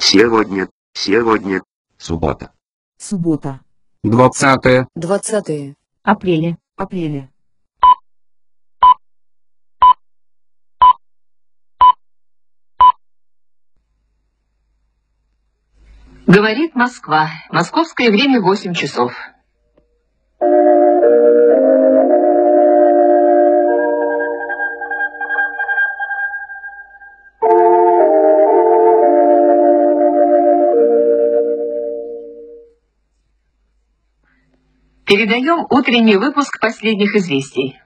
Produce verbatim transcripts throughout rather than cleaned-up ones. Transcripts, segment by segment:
Сегодня, сегодня. Суббота. Суббота. Двадцатое. Двадцатое. Апреля. Апреля. Говорит Москва. Московское время восемь часов. Передаем утренний выпуск последних известий.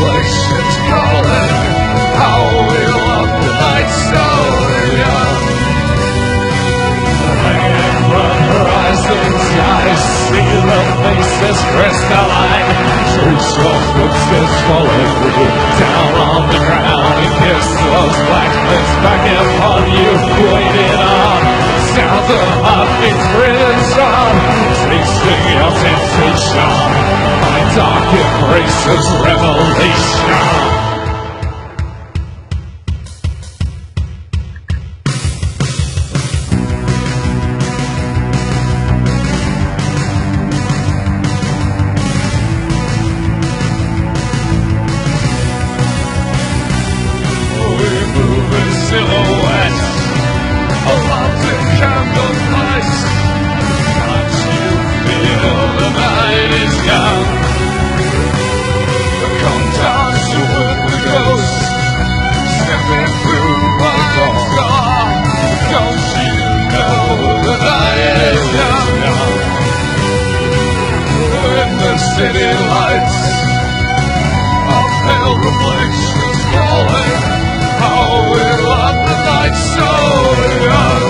reflections calling. How we love the night so young. Hanging from horizons, I see the faces crystalline. Church of footsteps follow you down on the ground. You kiss those black lips back upon you, waiting on. Sounds of heartbeats risen, tasting your temptation. My dark embraces revelation. City lights, our pale reflections falling. How we love the night so young.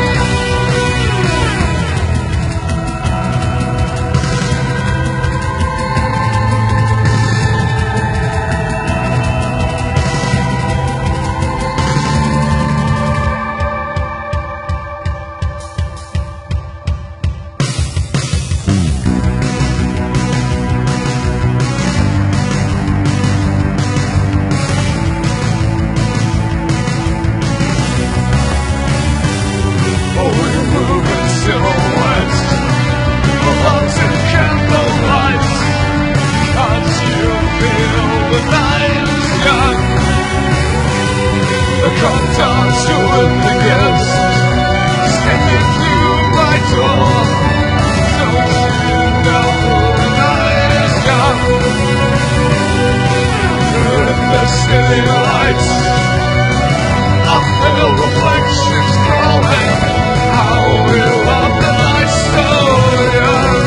City lights, our pale reflections calling. How we love the night so young.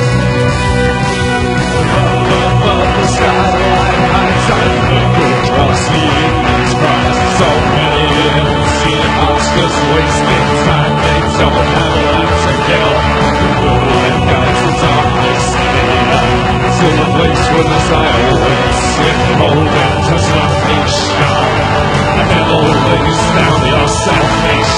Above the satellite heights, I look across the evening's prize. So many unseen monsters wasting time. They don't have a lot to kill. The moonlight guides us on this city to the place where the desire waits. Sit cold and touch my face. I never lays down your self-face.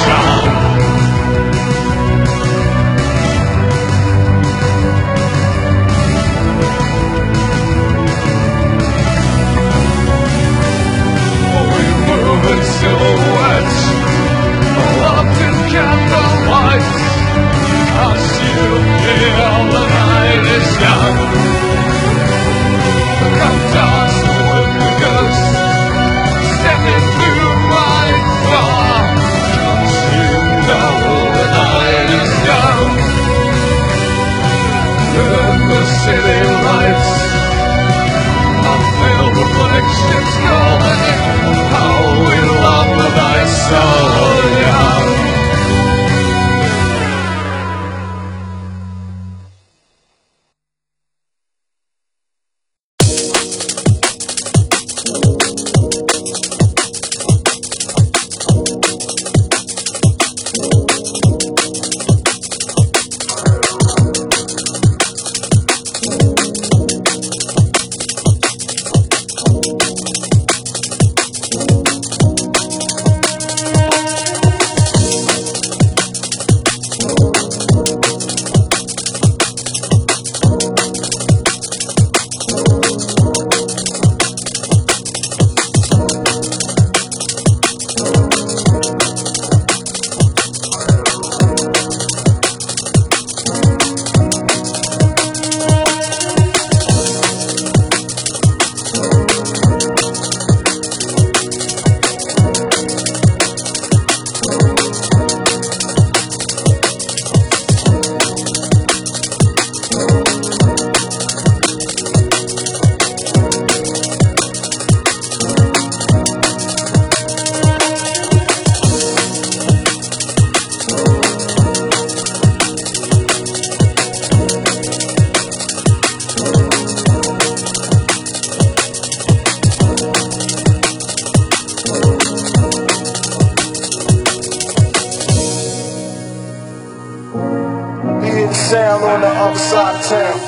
other side of town.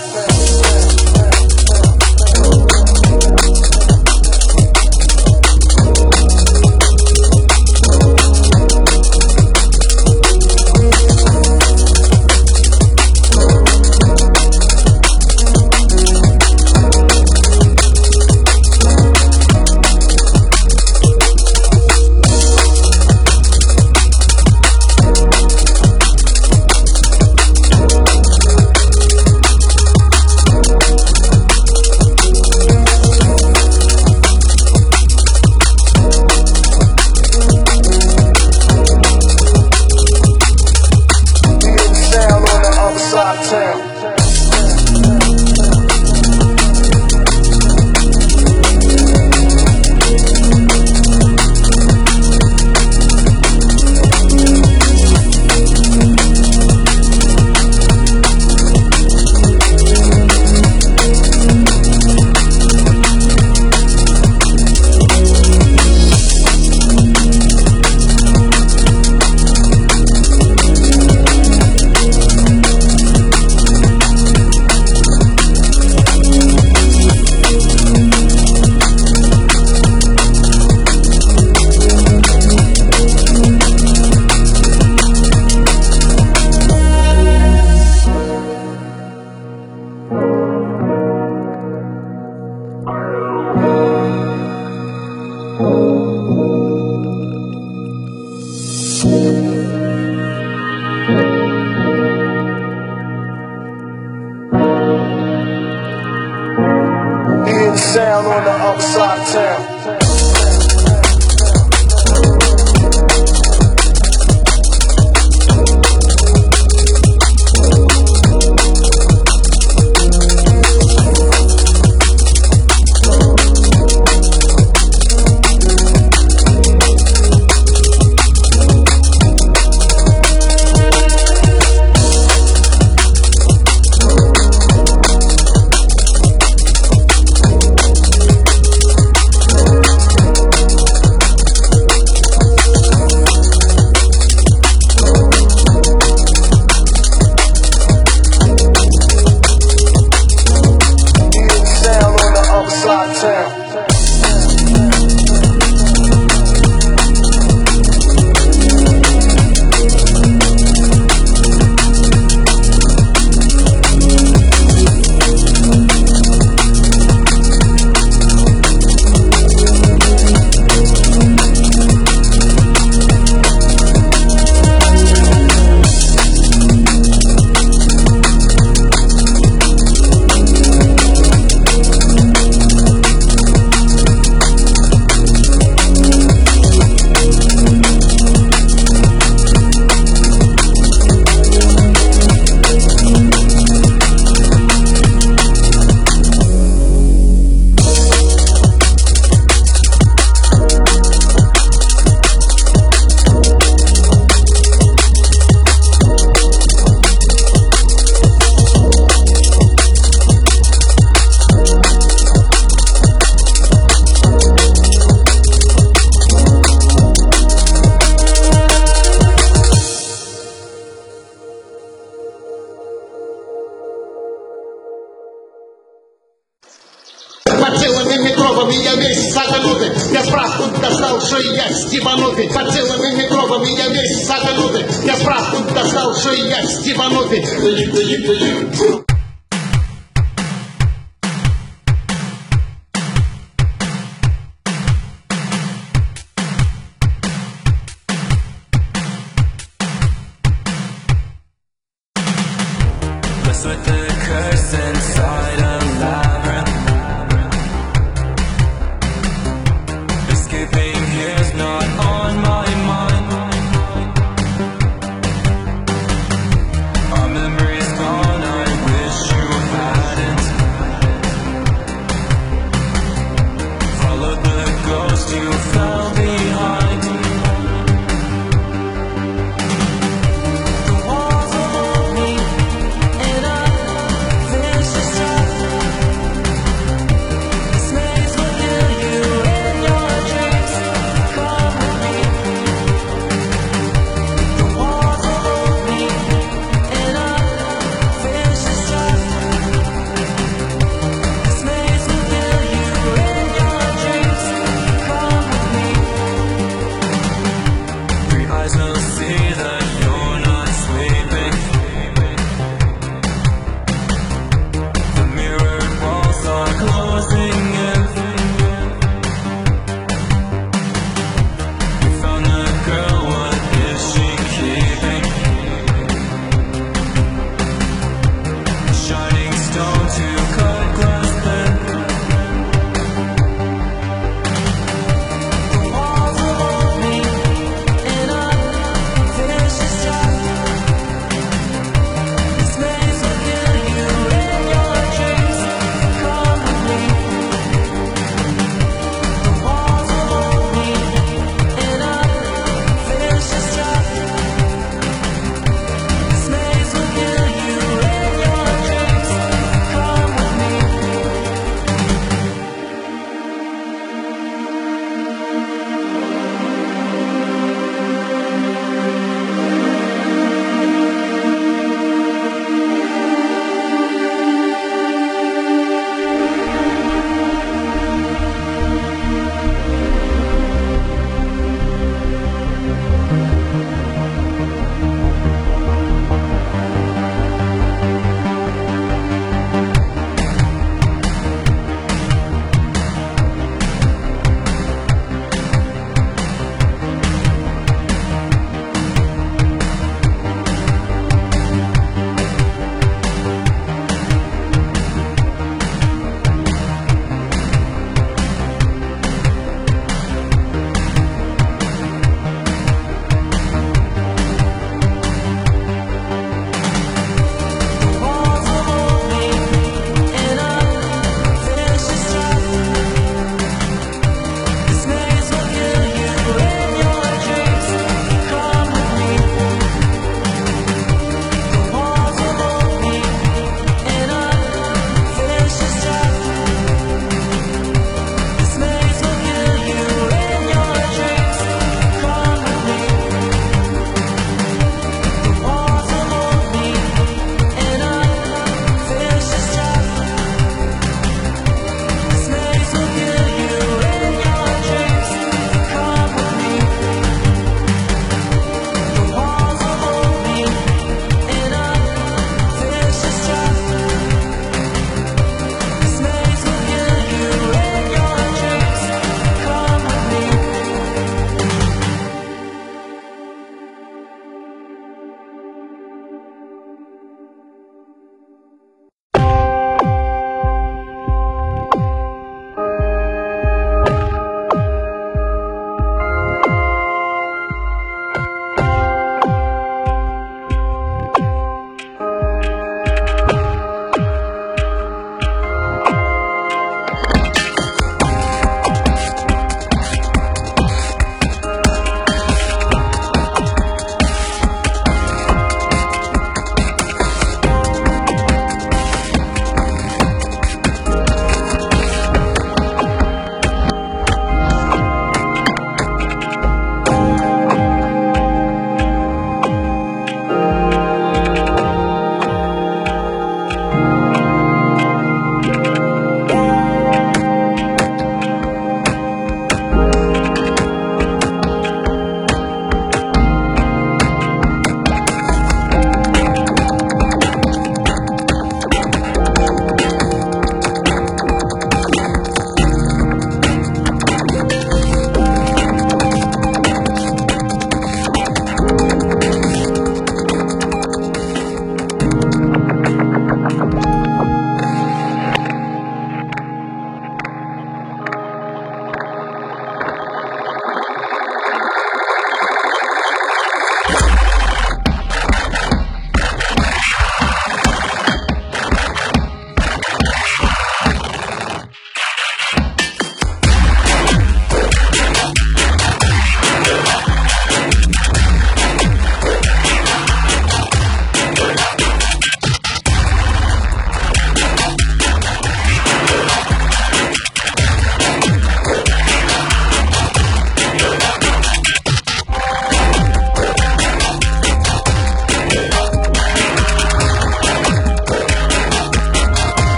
Sound on the other side of town. Под целыми микробами я весь загнутый, я справку достал, что я стебанутый. Под целыми микробами я весь загнутый, я справку достал, что я стебанутый. With the curse inside a labyrinth, escaping here's not on my mind. Our memory's gone, I wish nothing if we found the girl, what is she keeping? A shining stone to cut glass thin. The walls will hold me in a vicious trap. This maze will kill you in your dreams. Come with me.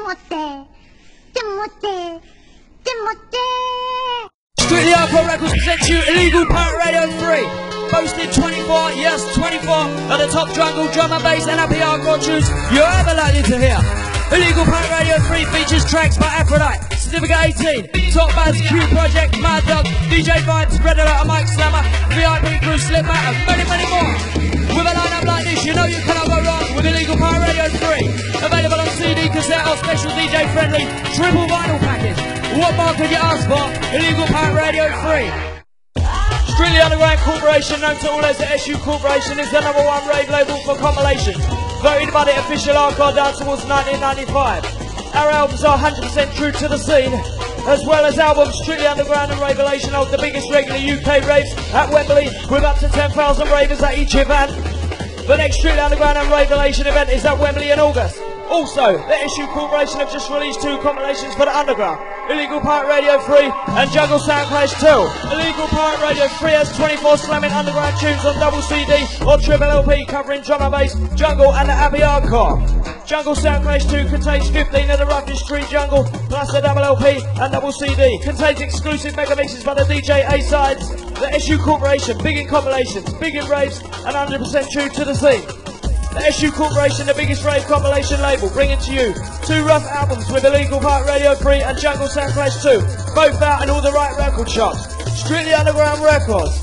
Strictly Hardcore Records presents you Illegal Pirate Radio three. Boasted twenty-four, yes twenty-four, of the top jungle, drum and bass and happy hardcore tunes you're ever likely to hear. Illegal Pirate Radio three features tracks by Aphrodite, Certificate eighteen, Top Baz, Q Project, Mad Dog, D J Vibes, Predator, Mike Slammer, V I P Crew, Slipmat and many many more. With a lineup like this, you know you cannot go wrong with Illegal Pirate Radio three. Available on C D, cassette or special D J friendly triple vinyl package. What more could you ask for? Illegal Pirate Radio three. Strictly Underground Corporation, known to all as the S U Corporation, is the number one rave label for compilations. Voted by the official Hardcore Dance Awards nineteen ninety-five. Our albums are one hundred percent true to the scene, as well as albums Strictly Underground and Ravelation hold the biggest regular U K raves at Wembley, with up to ten thousand ravers at each event. The next Strictly Underground and Ravelation event is at Wembley in August. Also, the S U Corporation have just released two compilations for the Underground, Illegal Pirate Radio three and Jungle Sound Clash two. Illegal Pirate Radio three has twenty-four slamming underground tunes on double C D or triple L P covering drum and bass, jungle and the happy hardcore. Jungle Sound Clash two contains fifteen of the roughest street jungle, plus a double L P and double C D. Contains exclusive mega mixes by the D J A-sides. The S U Corporation, big in compilations, big in raves and one hundred percent true to the scene. The S U Corporation, the biggest rave compilation label, bringing to you two rough albums with Illegal Pirate Radio three and Jungle Sound Clash two, both out in all the right record shops. Strictly Underground Records.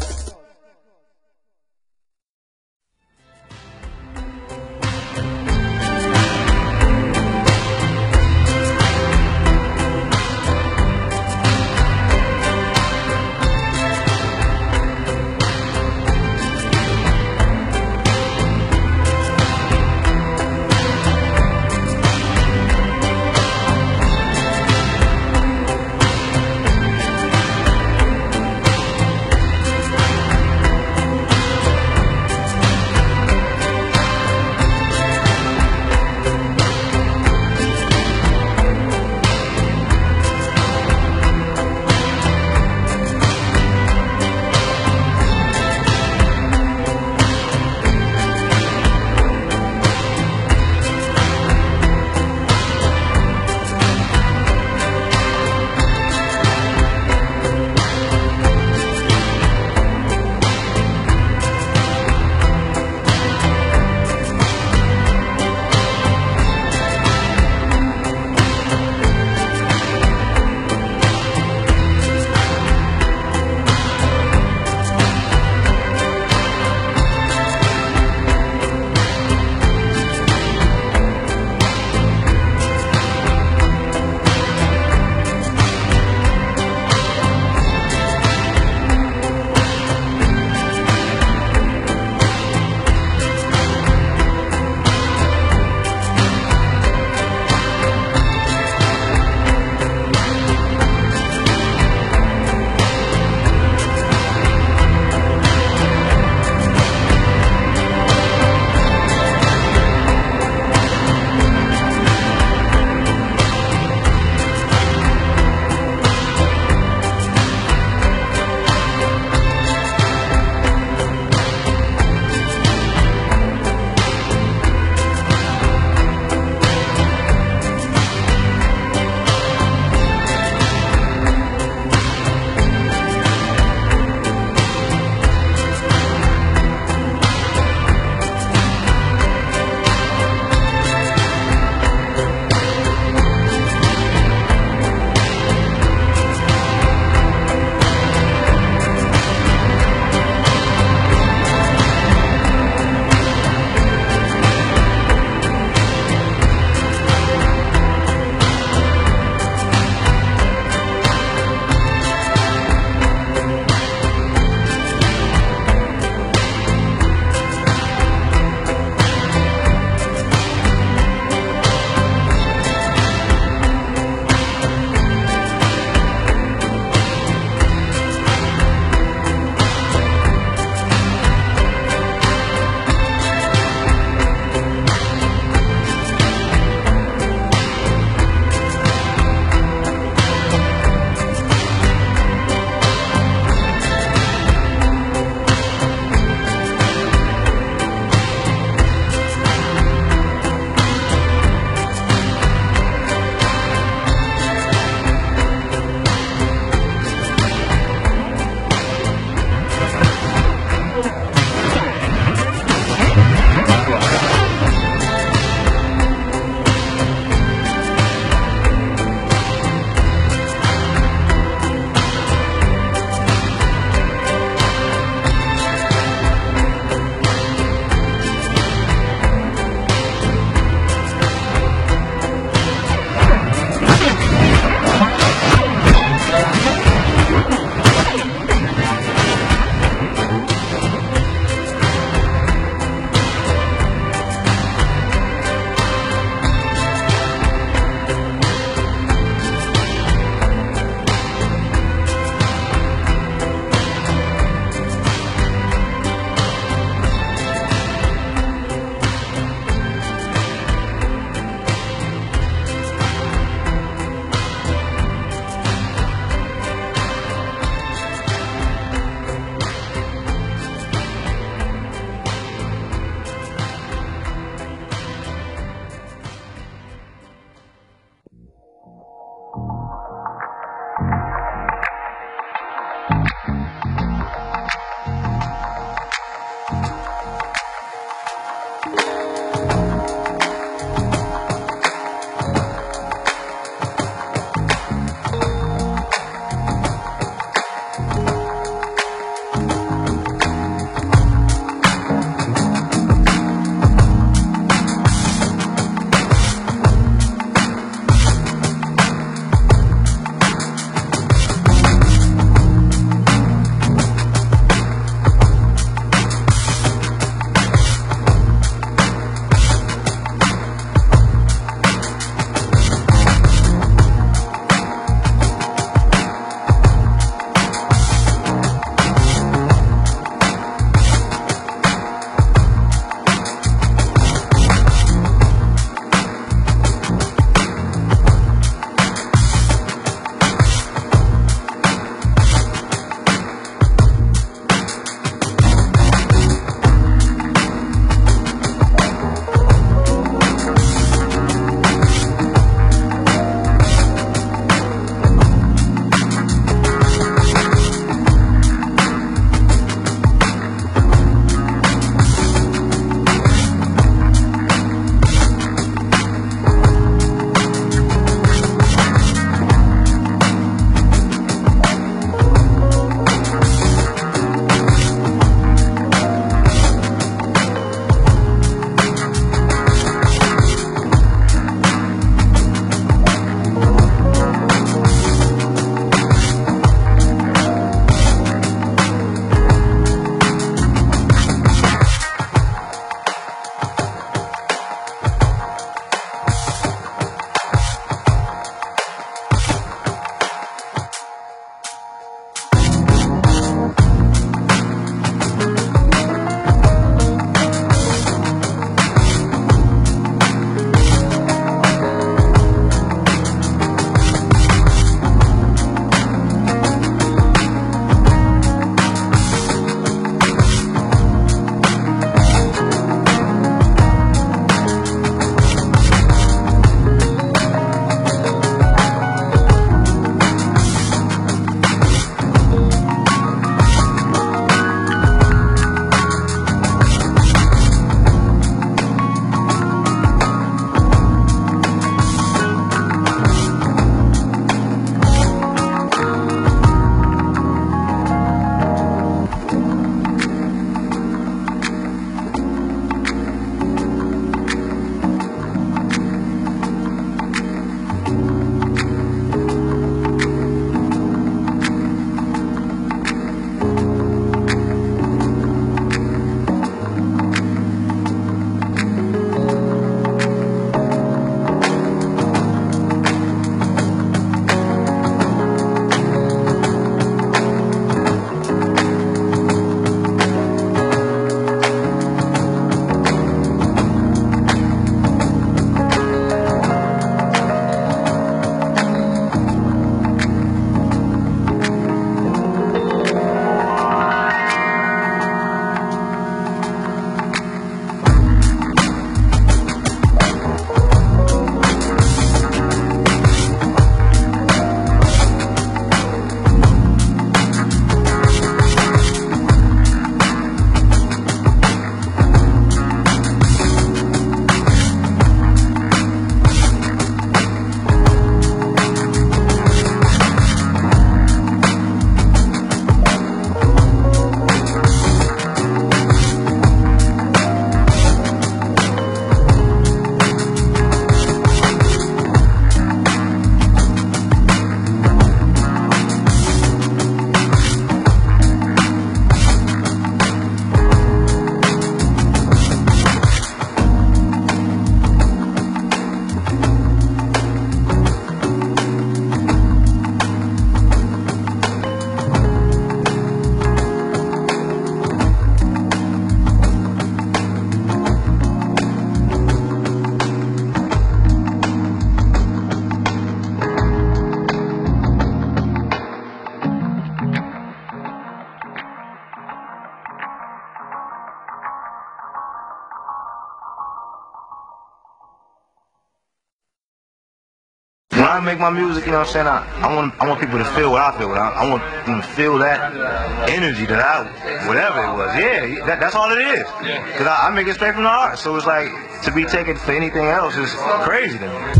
when I make my music, you know what I'm saying, I, I want I want people to feel what I feel. I, I want them to feel that energy that I, whatever it was. Yeah, that, that's all it is. Because I, I make it straight from the heart. So it's like, to be taken for anything else is crazy to me.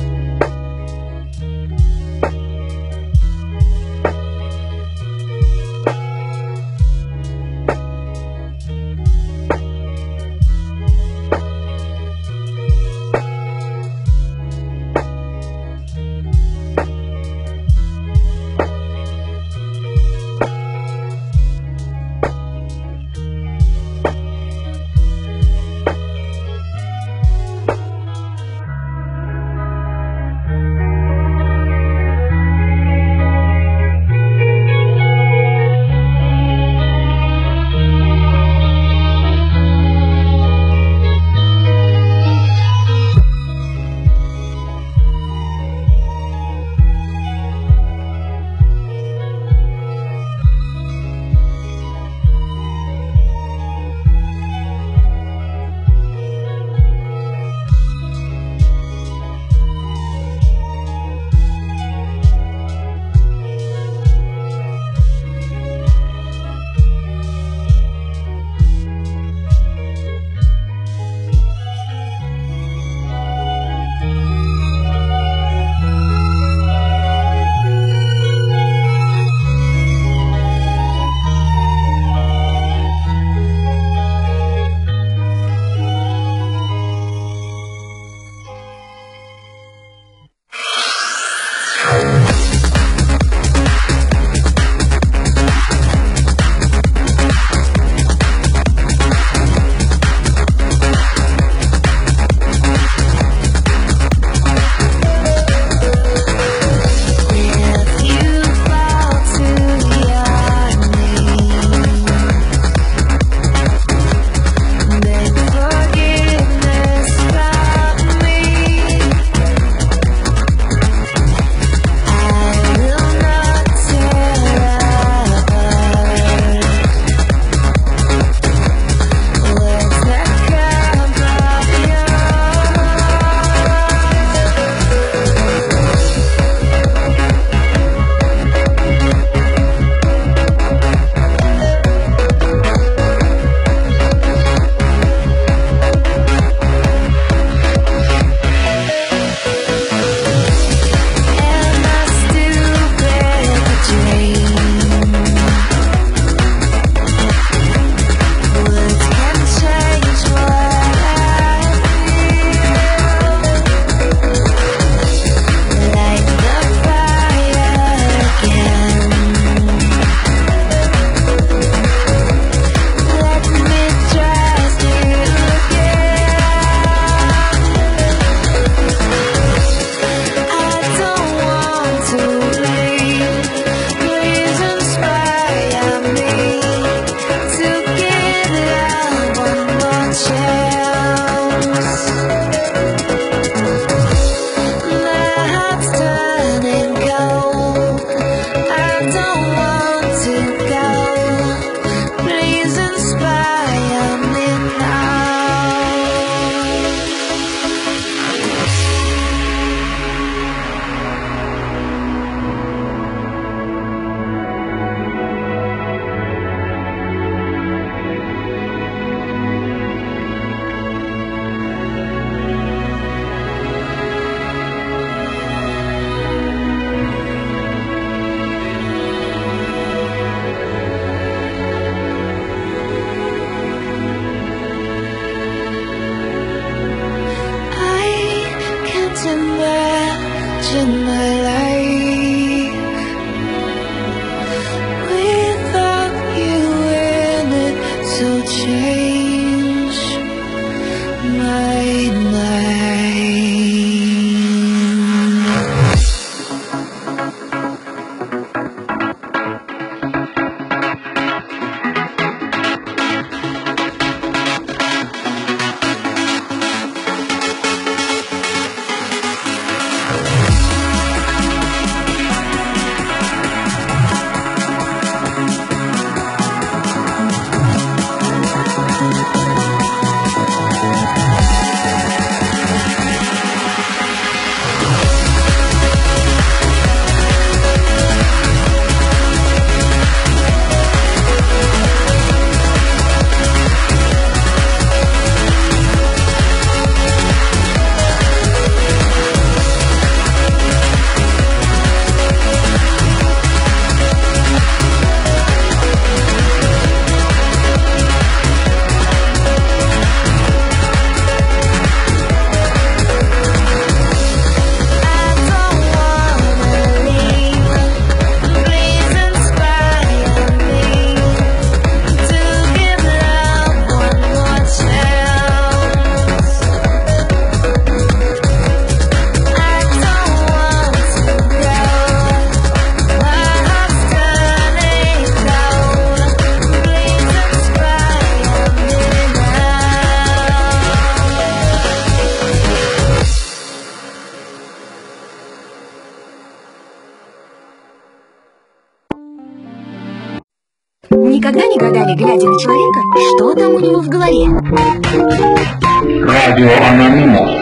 imagine my life without you in it, so change my mind. Никогда не гадали, глядя на человека, что там у него в голове? Радио Анонимус.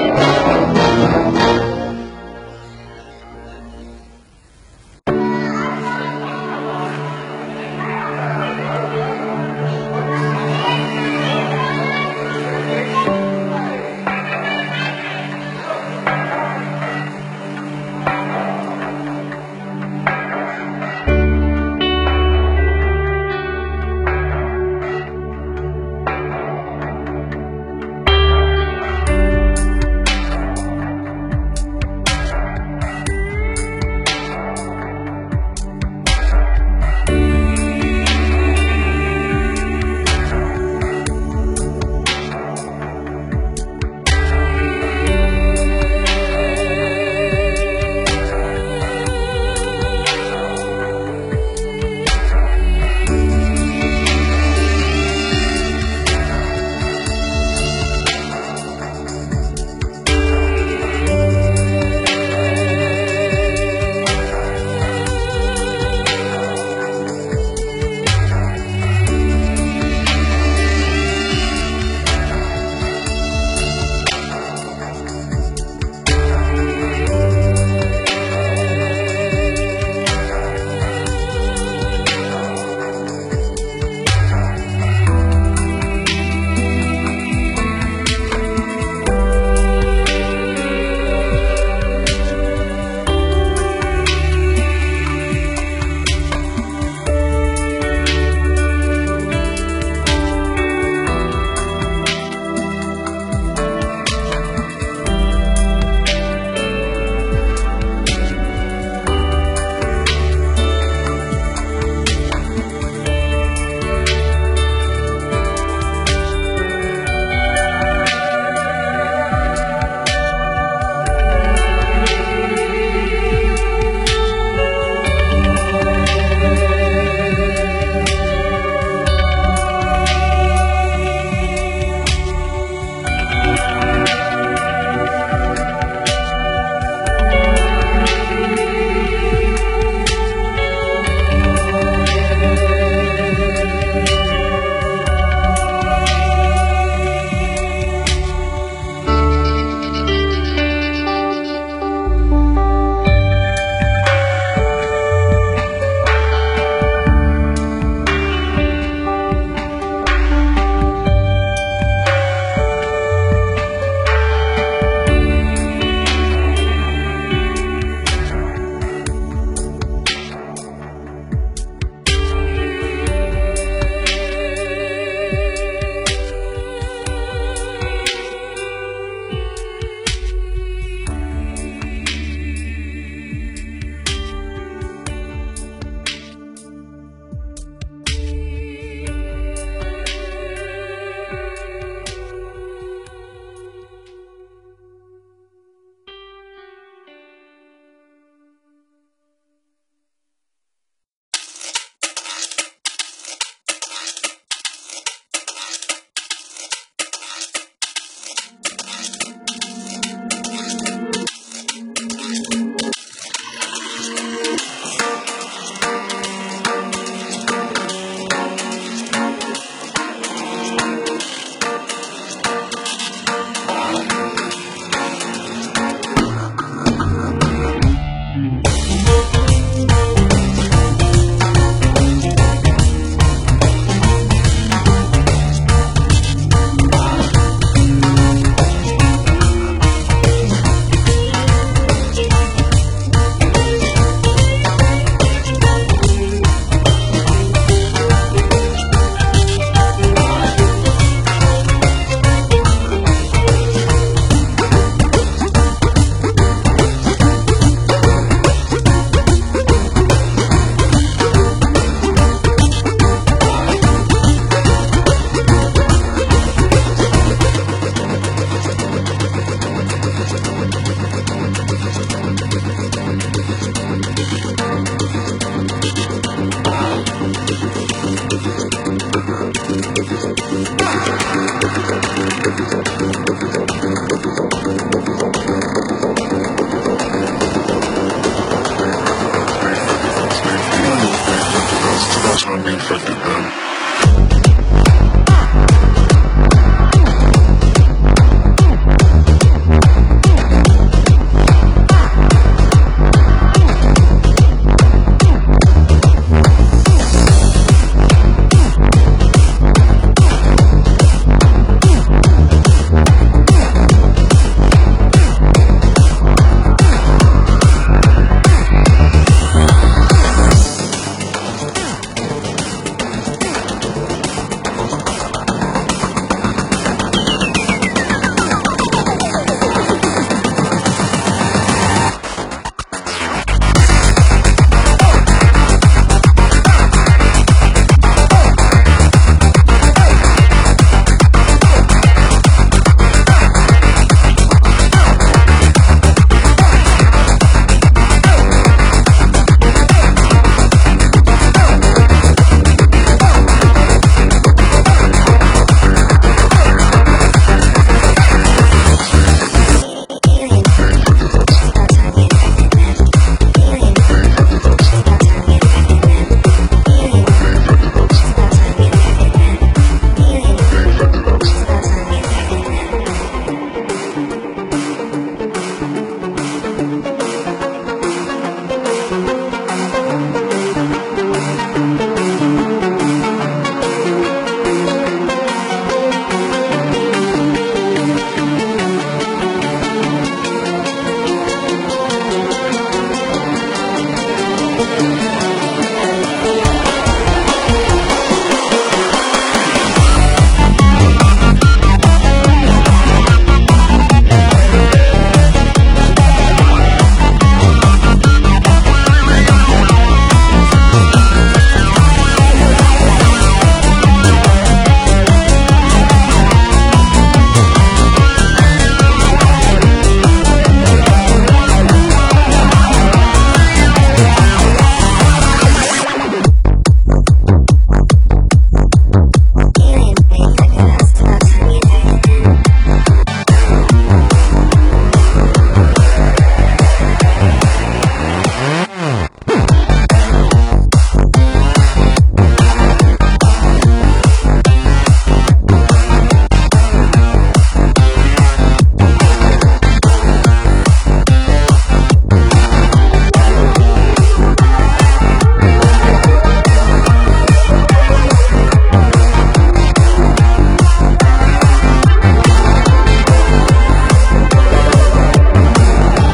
Infected.